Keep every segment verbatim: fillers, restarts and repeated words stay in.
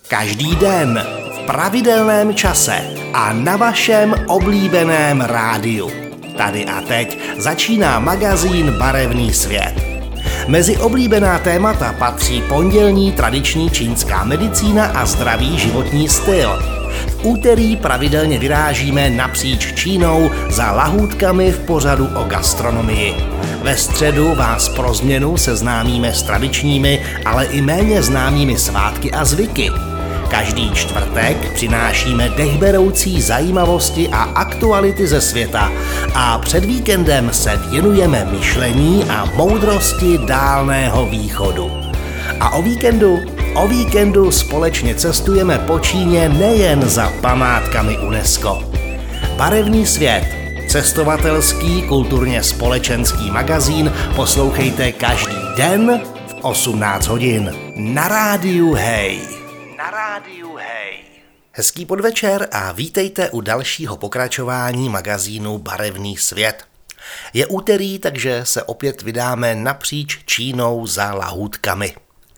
Každý den, v pravidelném čase a na vašem oblíbeném rádiu. Tady a teď začíná magazín Barevný svět. Mezi oblíbená témata patří pondělní tradiční čínská medicína a zdravý životní styl. V úterý pravidelně vyrážíme napříč Čínou za lahůdkami v pořadu o gastronomii. Ve středu vás pro změnu seznámíme s tradičními, ale i méně známými svátky a zvyky. Každý čtvrtek přinášíme dechberoucí zajímavosti a aktuality ze světa a před víkendem se věnujeme myšlení a moudrosti Dálného východu. A o víkendu? O víkendu společně cestujeme po Číně nejen za památkami UNESCO. Barevný svět, cestovatelský, kulturně společenský magazín poslouchejte každý den v osmnáct hodin na rádiu Hej. Na rádiu Hej. Hezký podvečer a vítejte u dalšího pokračování magazínu Barevný svět. Je úterý, takže se opět vydáme napříč Čínou za lahůdkami.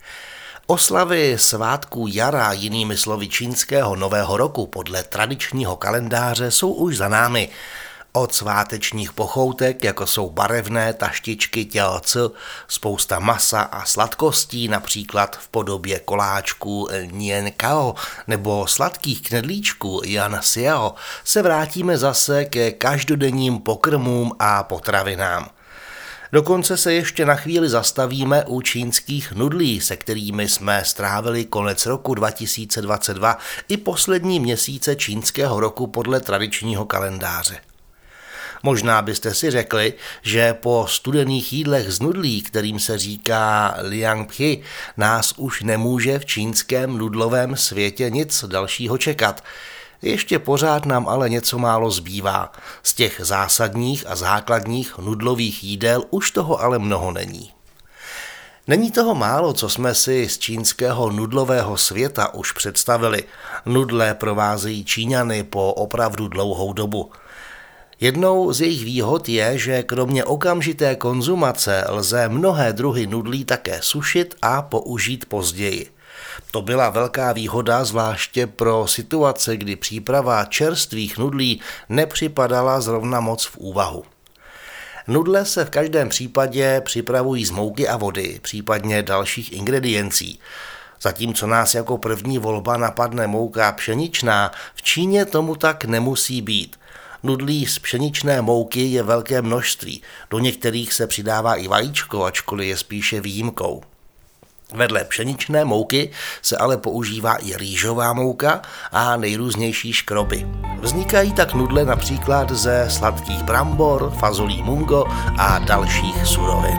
Oslavy svátků jara, jinými slovy čínského nového roku podle tradičního kalendáře, jsou už za námi. Od svátečních pochoutek, jako jsou barevné taštičky tělc, spousta masa a sladkostí, například v podobě koláčků Nian Cao nebo sladkých knedlíčků Yan Xiao, se vrátíme zase ke každodenním pokrmům a potravinám. Dokonce se ještě na chvíli zastavíme u čínských nudlí, se kterými jsme strávili konec roku dva tisíce dvacet dva i poslední měsíce čínského roku podle tradičního kalendáře. Možná byste si řekli, že po studených jídlech z nudlí, kterým se říká Liang Pi, nás už nemůže v čínském nudlovém světě nic dalšího čekat. Ještě pořád nám ale něco málo zbývá. Z těch zásadních a základních nudlových jídel už toho ale mnoho není. Není toho málo, co jsme si z čínského nudlového světa už představili. Nudle provázejí Číňany po opravdu dlouhou dobu. Jednou z jejich výhod je, že kromě okamžité konzumace lze mnohé druhy nudlí také sušit a použít později. To byla velká výhoda zvláště pro situace, kdy příprava čerstvých nudlí nepřipadala zrovna moc v úvahu. Nudle se v každém případě připravují z mouky a vody, případně dalších ingrediencí. Zatímco nás jako první volba napadne mouka pšeničná, v Číně tomu tak nemusí být. Nudlí z pšeničné mouky je velké množství, do některých se přidává i vajíčko, ačkoliv je spíše výjimkou. Vedle pšeničné mouky se ale používá i rýžová mouka a nejrůznější škroby. Vznikají tak nudle například ze sladkých brambor, fazolí mungo a dalších surovin.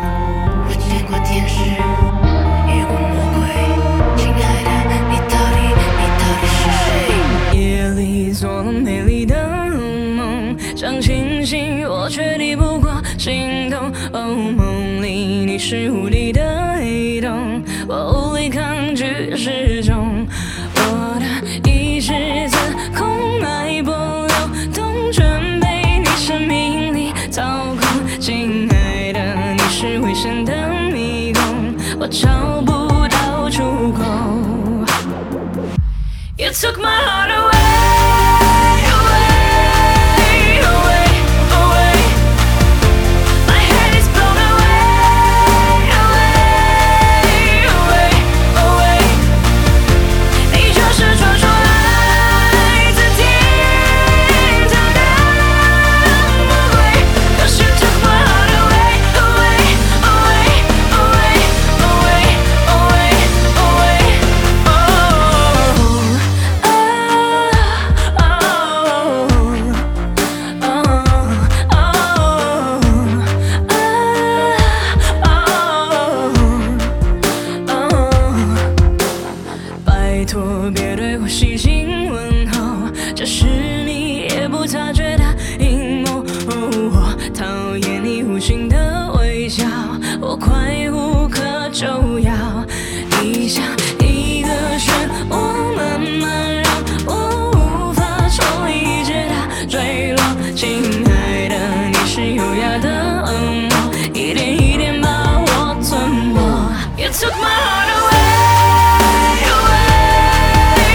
You took my heart away. Took my heart away, away.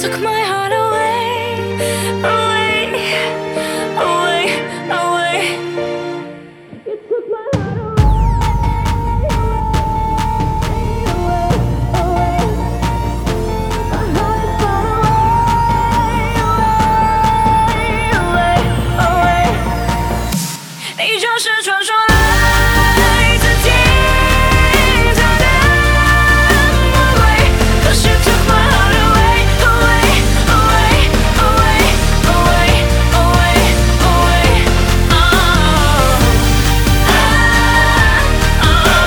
took my heart away, away, away, away. You took my heart away, away, away, away. My heart is far away, away, away. 你就是传说来自天堂的魔鬼。Cause you took my heart away, away, away, away, away, away, away. Oh, ah, oh,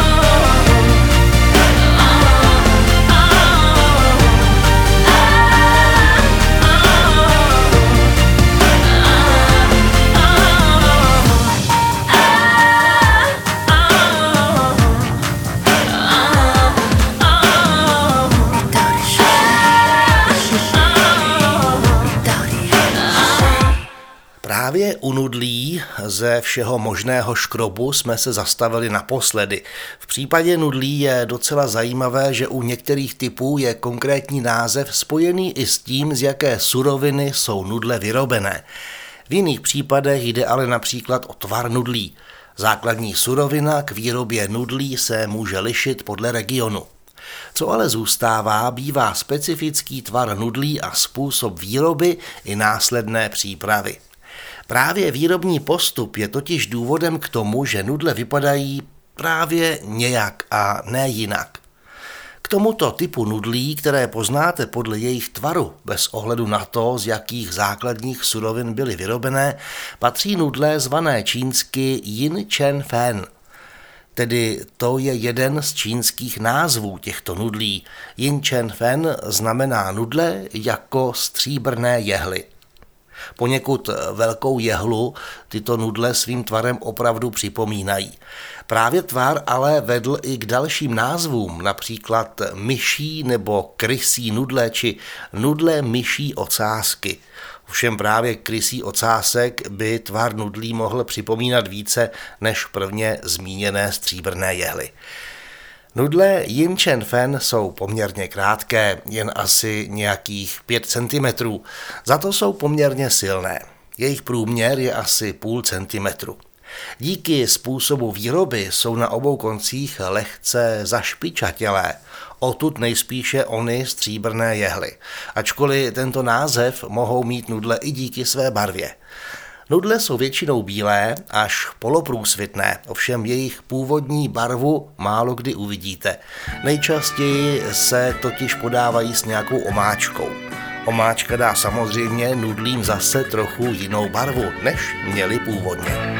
Právě u nudlí ze všeho možného škrobu jsme se zastavili naposledy. V případě nudlí je docela zajímavé, že u některých typů je konkrétní název spojený i s tím, z jaké suroviny jsou nudle vyrobené. V jiných případech jde ale například o tvar nudlí. Základní surovina k výrobě nudlí se může lišit podle regionu. Co ale zůstává, bývá specifický tvar nudlí a způsob výroby i následné přípravy. Právě výrobní postup je totiž důvodem k tomu, že nudle vypadají právě nějak a ne jinak. K tomuto typu nudlí, které poznáte podle jejich tvaru, bez ohledu na to, z jakých základních surovin byly vyrobené, patří nudle zvané čínsky Yin Chen Fan. Tedy to je jeden z čínských názvů těchto nudlí. Yin Chen Fan znamená nudle jako stříbrné jehly. Poněkud velkou jehlu tyto nudle svým tvarem opravdu připomínají. Právě tvar ale vedl i k dalším názvům, například myší nebo krysí nudle či nudle myší ocásky. Ovšem právě krysí ocásek by tvar nudlí mohl připomínat více než prvně zmíněné stříbrné jehly. Nudle Yin Chen Fan jsou poměrně krátké, jen asi nějakých pět centimetrů, za to jsou poměrně silné. Jejich průměr je asi půl centimetru. Díky způsobu výroby jsou na obou koncích lehce zašpičatělé, odtud nejspíše ony stříbrné jehly, ačkoliv tento název mohou mít nudle i díky své barvě. Nudle jsou většinou bílé až poloprůsvitné, ovšem jejich původní barvu málo kdy uvidíte. Nejčastěji se totiž podávají s nějakou omáčkou. Omáčka dá samozřejmě nudlím zase trochu jinou barvu, než měli původně.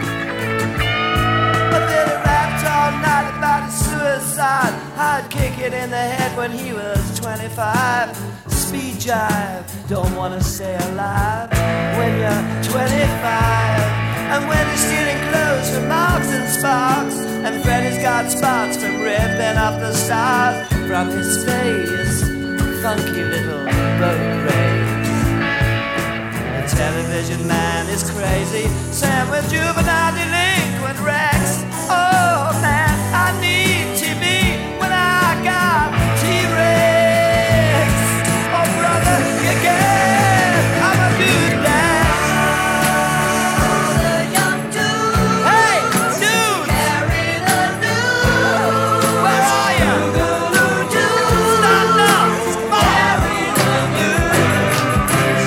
I'd kick it in the head when he was twenty-five. Speed jive, don't wanna stay alive when you're twenty-five. And when he's stealing clothes from Marks and Sparks, and Freddy's got spots from ripping off the stars from his face, funky little boat race. The television man is crazy, Sam with juvenile delinquent Rex. Oh man, I need T V when I got T-Rex. Oh brother, you get, I'm a dude now. Oh, the young dude. Hey, dude. Carry the news. Where are you? Dude, dude. Stand up. Carry the news.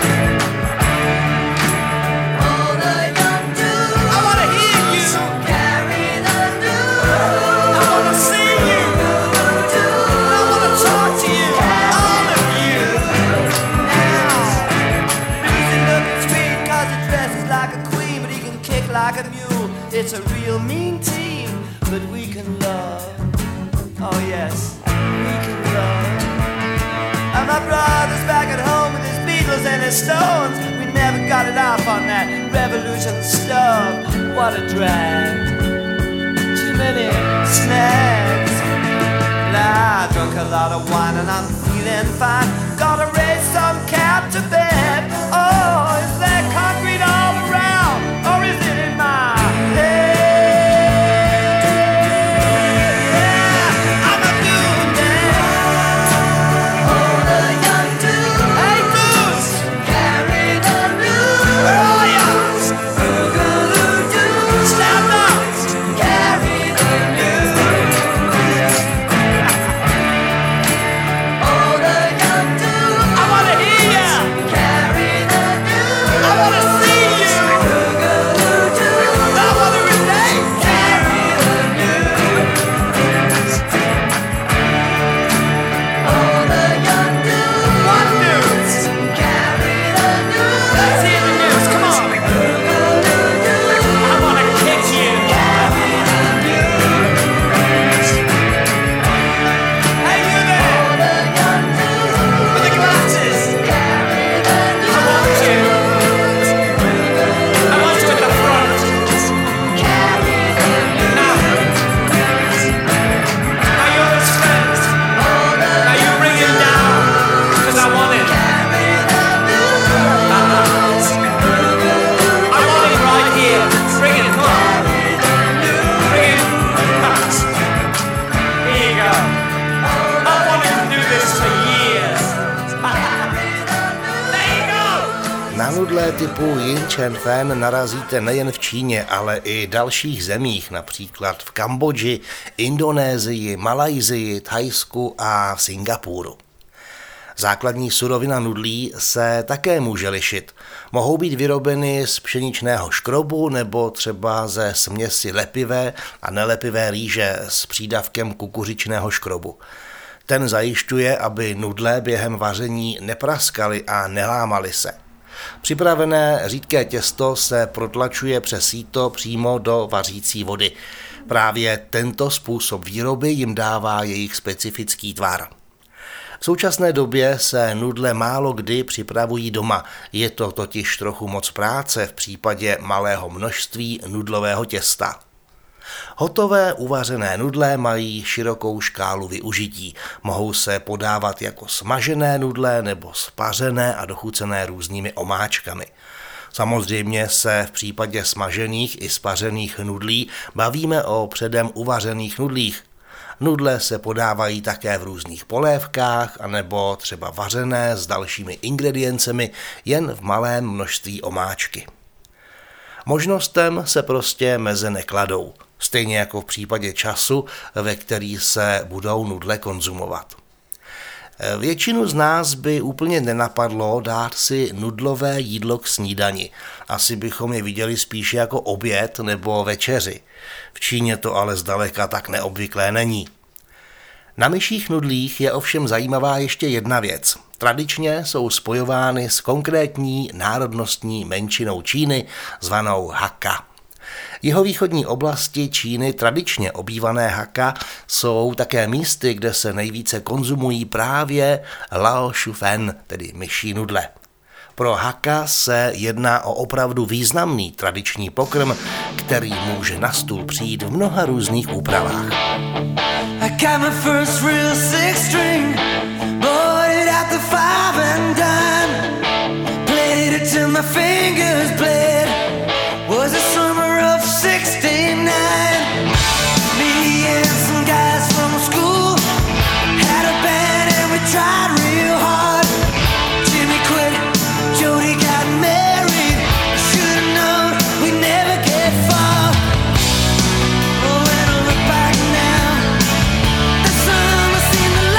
Oh, the young dude. I wanna hear you. Carry the news. I wanna see you. I wanna talk to you. All of you. Now, Lucy looking sweet 'cause he dresses like a queen, but he can kick like a mule. It's a real mean team, but we can love. Oh yes, we can love. And my brother's back at home with his Beatles and his Stones. We never got it off on that revolution stuff. What a drag. Too many snags. Well, I drunk a lot of wine and I'm feeling fine. Gotta raise some cat to bed. Oh, is there concrete all around, or is it in my head? Yeah, I'm a dude now. Oh, the young dude. nudle typu Yin Chen Fen narazíte nejen v Číně, ale i dalších zemích, například v Kambodži, Indonésii, Malajsii, Thajsku a v Singapuru. Základní surovina nudlí se také může lišit. Mohou být vyrobeny z pšeničného škrobu nebo třeba ze směsi lepivé a nelepivé rýže s přídavkem kukuřičného škrobu. Ten zajišťuje, aby nudle během vaření nepraskaly a nelámaly se. Připravené řídké těsto se protlačuje přes síto přímo do vařící vody. Právě tento způsob výroby jim dává jejich specifický tvar. V současné době se nudle málo kdy připravují doma, je to totiž trochu moc práce v případě malého množství nudlového těsta. Hotové uvařené nudle mají širokou škálu využití. Mohou se podávat jako smažené nudle nebo spařené a dochucené různými omáčkami. Samozřejmě se v případě smažených i spařených nudlí bavíme o předem uvařených nudlích. Nudle se podávají také v různých polévkách anebo třeba vařené s dalšími ingrediencemi jen v malém množství omáčky. Možnostem se prostě meze nekladou, stejně jako v případě času, ve který se budou nudle konzumovat. Většinu z nás by úplně nenapadlo dát si nudlové jídlo k snídani. Asi bychom je viděli spíše jako oběd nebo večeři. V Číně to ale zdaleka tak neobvyklé není. Na myších nudlích je ovšem zajímavá ještě jedna věc. Tradičně jsou spojovány s konkrétní národnostní menšinou Číny zvanou Hakka. Jihovýchodní oblasti Číny tradičně obývané Hakka jsou také místy, kde se nejvíce konzumují právě Lao Shu Fen, tedy myší nudle. Pro Hakka se jedná o opravdu významný tradiční pokrm, který může na stůl přijít v mnoha různých úpravách. I got my first real six string, bought it at the five and dime, played it till my fingers bled, was the summer of sixty-nine, me and some guys from school, had a band and we tried real hard, Jimmy quit, Jody got married, should've known we'd never get far, oh when I look back now, the summer seemed to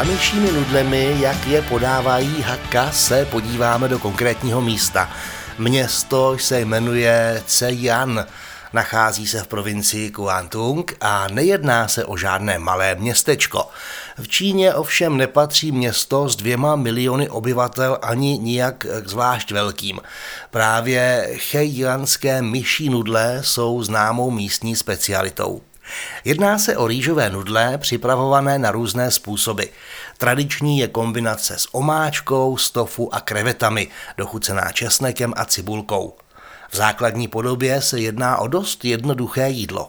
Za myšími nudlemi, jak je podávají Hakka, se podíváme do konkrétního místa. Město se jmenuje Cejan, nachází se v provincii Guangdong a nejedná se o žádné malé městečko. V Číně ovšem nepatří město s dvěma miliony obyvatel ani nijak zvlášť velkým. Právě chejjanské myší nudle jsou známou místní specialitou. Jedná se o rýžové nudle připravované na různé způsoby. Tradiční je kombinace s omáčkou, s tofu a krevetami, dochucená česnekem a cibulkou. V základní podobě se jedná o dost jednoduché jídlo.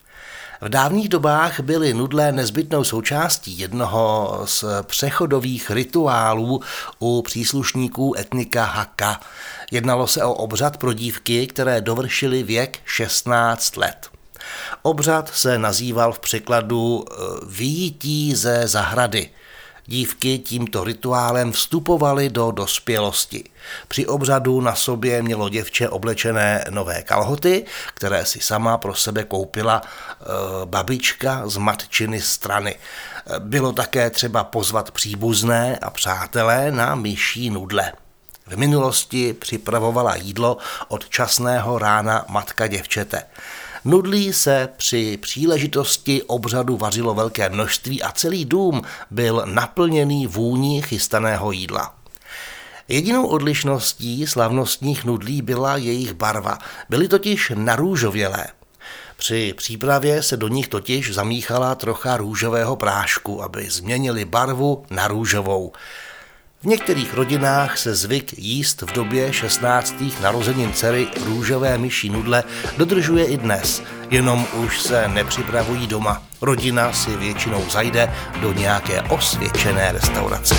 V dávných dobách byly nudle nezbytnou součástí jednoho z přechodových rituálů u příslušníků etnika Hakka. Jednalo se o obřad pro dívky, které dovršily věk šestnáct let. Obřad se nazýval v překladu vyjití ze zahrady. Dívky tímto rituálem vstupovaly do dospělosti. Při obřadu na sobě mělo děvče oblečené nové kalhoty, které si sama pro sebe koupila e, babička z matčiny strany. Bylo také třeba pozvat příbuzné a přátelé na myší nudle. V minulosti připravovala jídlo od časného rána matka děvčete. Nudlí se při příležitosti obřadu vařilo velké množství a celý dům byl naplněný vůní chystaného jídla. Jedinou odlišností slavnostních nudlí byla jejich barva. Byly totiž narůžovělé. Při přípravě se do nich totiž zamíchala trocha růžového prášku, aby změnili barvu na růžovou. V některých rodinách se zvyk jíst v době šestnáctých narozenin dcery růžové myší nudle dodržuje i dnes, jenom už se nepřipravují doma. Rodina si většinou zajde do nějaké osvědčené restaurace.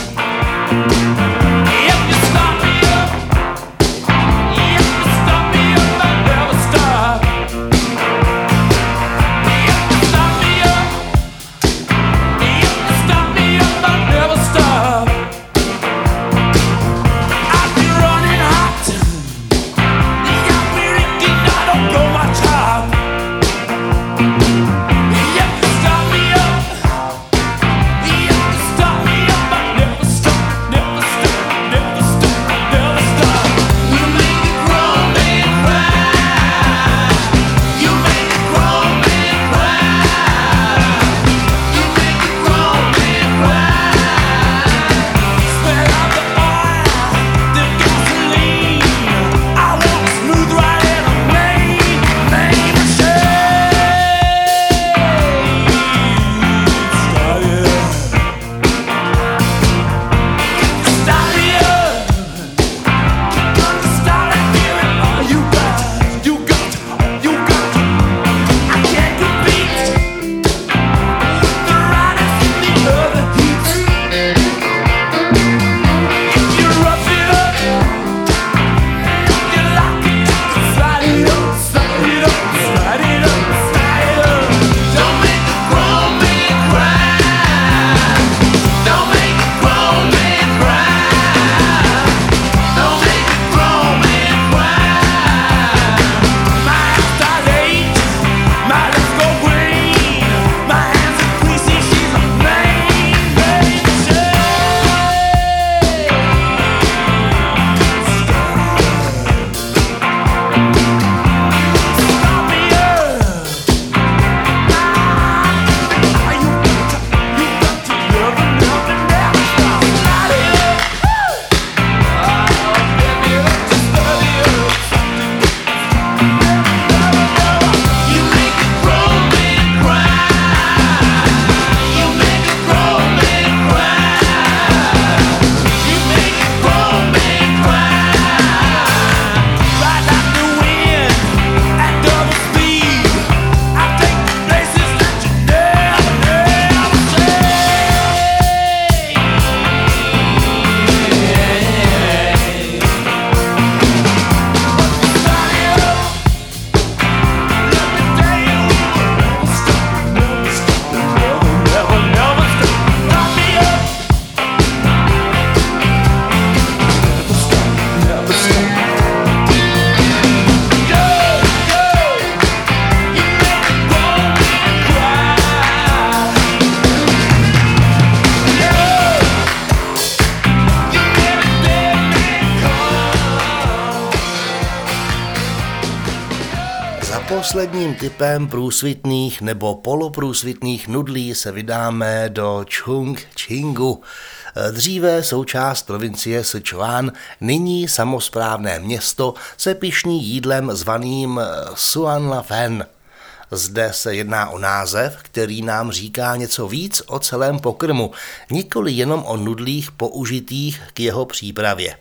posledním typem průsvitných nebo poloprůsvitných nudlí se vydáme do Chongqingu. Dříve součást provincie Sichuan, nyní samosprávné město, se pyšní jídlem zvaným Suanlafen. Zde se jedná o název, který nám říká něco víc o celém pokrmu, nikoli jenom o nudlích použitých k jeho přípravě.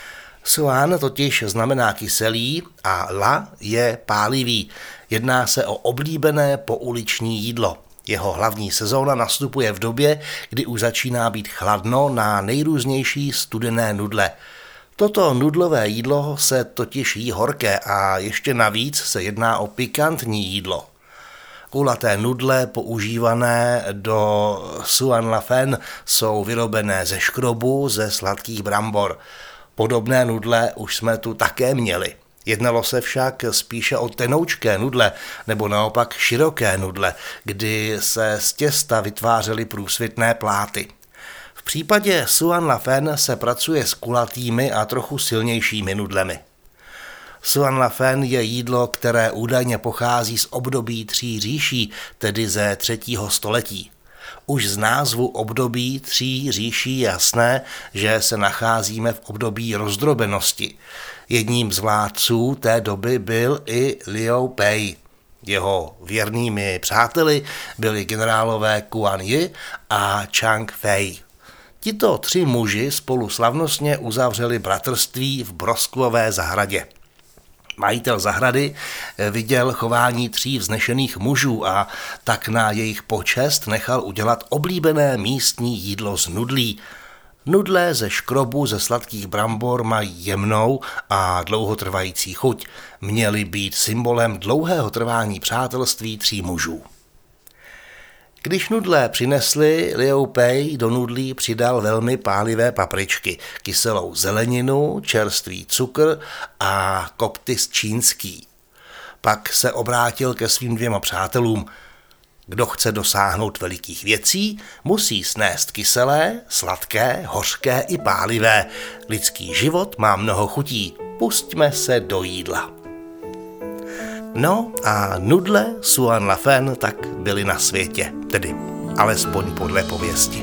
Suan totiž znamená kyselý a la je pálivý. Jedná se o oblíbené pouliční jídlo. Jeho hlavní sezóna nastupuje v době, kdy už začíná být chladno na nejrůznější studené nudle. Toto nudlové jídlo se totiž jí horké a ještě navíc se jedná o pikantní jídlo. Kulaté nudle používané do Suanlafen jsou vyrobené ze škrobu ze sladkých brambor. Podobné nudle už jsme tu také měli. Jednalo se však spíše o tenoučké nudle nebo naopak široké nudle, kdy se z těsta vytvářely průsvitné pláty. V případě Suanlafen se pracuje s kulatými a trochu silnějšími nudlemi. Suanlafen je jídlo, které údajně pochází z období tří říší, tedy ze třetího století. Už z názvu období tří říší je jasné, že se nacházíme v období rozdrobenosti. Jedním z vládců té doby byl i Liu Bei. Jeho věrnými přáteli byli generálové Kuan Yi a Chang Fei. Tito tři muži spolu slavnostně uzavřeli bratrství v Broskvové zahradě. Majitel zahrady viděl chování tří vznešených mužů a tak na jejich počest nechal udělat oblíbené místní jídlo z nudlí. Nudle ze škrobu ze sladkých brambor mají jemnou a dlouhotrvající chuť. Měly být symbolem dlouhého trvání přátelství tří mužů. Když nudle přinesli, Liu Bei do nudlí přidal velmi pálivé papričky, kyselou zeleninu, čerstvý cukr a koptis čínský. Pak se obrátil ke svým dvěma přátelům. Kdo chce dosáhnout velikých věcí, musí snést kyselé, sladké, hořké i pálivé. Lidský život má mnoho chutí, pusťme se do jídla. No a nudle Suanlafen tak byly na světě, tedy alespoň podle pověsti.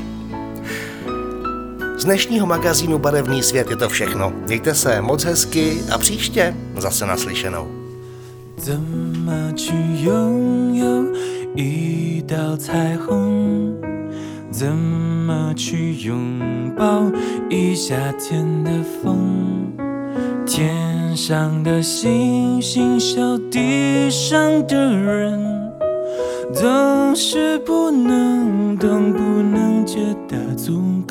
Z dnešního magazínu Barevný svět je to všechno. Mějte se moc hezky a příště zase naslyšenou. 怎么去拥有一道彩虹？怎么去拥抱一夏天的风？天上的星星笑地上的人，总是不能懂，不能觉得足够。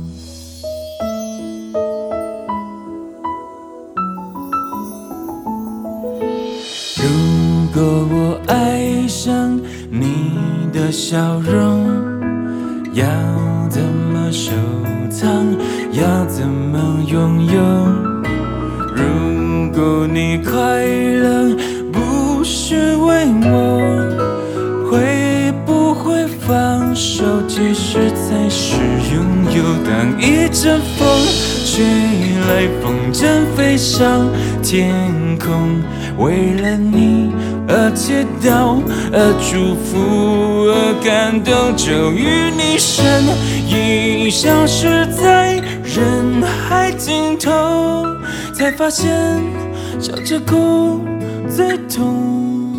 如果我爱上你的笑容，要怎么收藏？要怎么拥有？如果你快乐不是为我，会不会放手？其实才是拥有。当一阵风吹来，风筝飞上天空，为了你而祈祷，而祝福，而感动，就与你身影消失在人海尽头，才发现笑着哭最痛。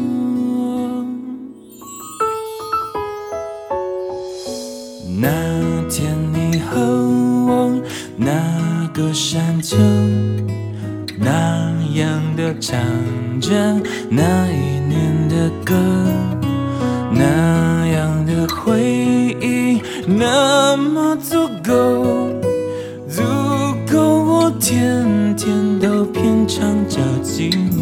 那天你和我那个山丘，那样的唱着那一年的歌，那样的回忆那么足够，足够我天天都品尝着寂寞。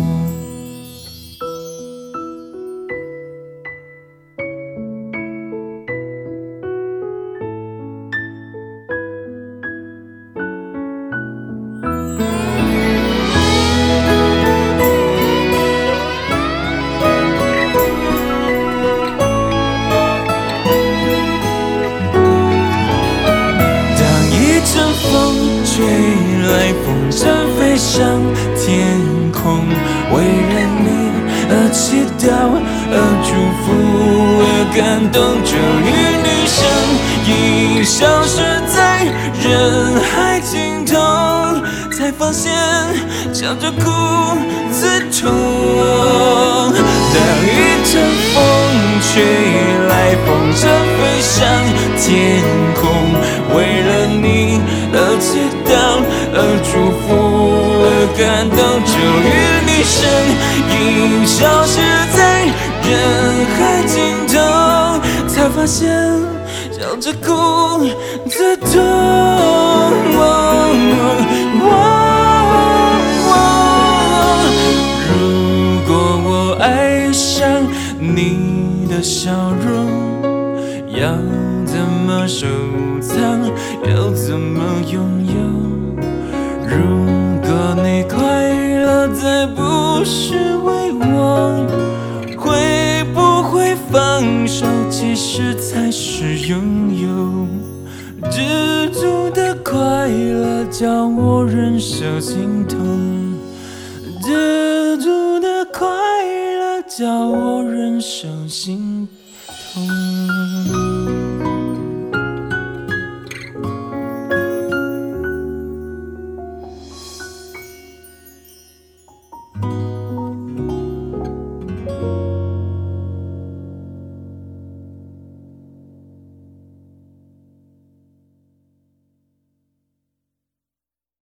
吹来，风筝飞上天空，为了你而祈道，而祝福，而感动。终于你身影消失在人海尽头，才发现笑着哭自痛。当一阵风吹来，风筝飞上天空，为了你而祈祷，而祝福，而感动。终于你身影消失在人海尽头，才发现笑着哭自痛。如果我爱上你的笑容，要怎么收藏，要怎么拥有？如果你快乐再不是为我，会不会放手其实才是拥有？知足的快乐叫我忍受心痛，知足的快乐叫我忍受心痛。